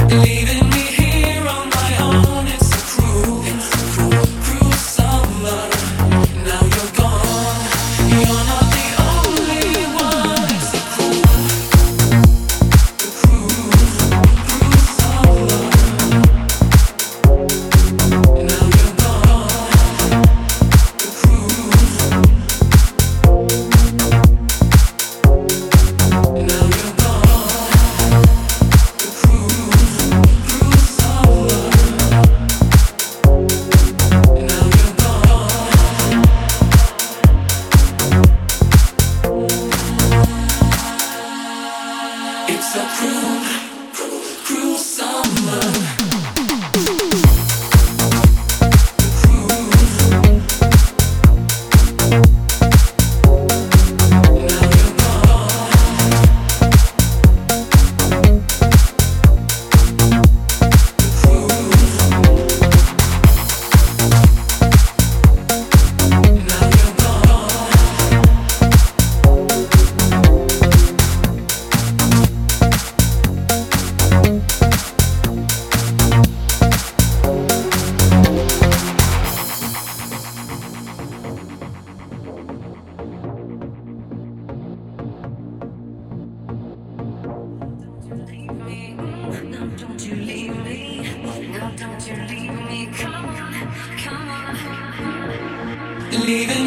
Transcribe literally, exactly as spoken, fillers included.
Leaving me here on my own, it's a cruel, it's a cruel, cruel summer. Now you're gone, you're not the only one. It's a cruel, the cruel, cruel summer. Now you're gone, the cruel, now you're gone, the cruel, cruel summer. Now you're gone. It's a cruel, cruel, cruel summer. Cruel. Now you're gone. Cruel. Now you're gone. No, don't you leave me. No, don't you leave me. Come on, come on. Leaving